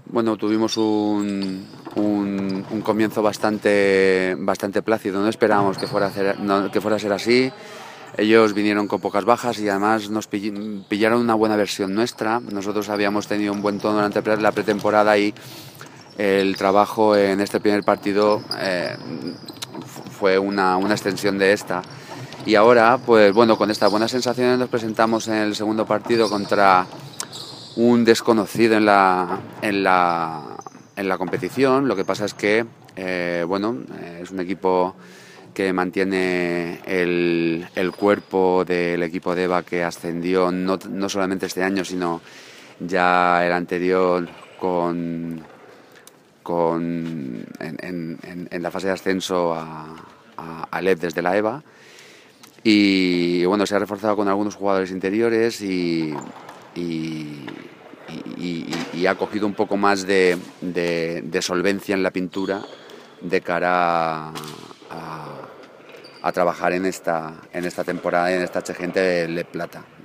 Bueno, tuvimos un comienzo bastante plácido. No esperábamos que fuera a ser así. Ellos vinieron con pocas bajas y además nos pillaron una buena versión nuestra. Nosotros habíamos tenido un buen tono durante la pretemporada y el trabajo en este primer partido fue una extensión de esta. Y ahora, pues bueno, con estas buenas sensaciones nos presentamos en el segundo partido contra un desconocido en la competición. Lo que pasa es que, es un equipo que mantiene el cuerpo del equipo de EVA que ascendió no solamente este año, sino ya el anterior en la fase de ascenso a LEP desde la EVA. Y bueno, se ha reforzado con algunos jugadores interiores y ha cogido un poco más de solvencia en la pintura de cara a trabajar en esta temporada, en esta exigente Le Plata.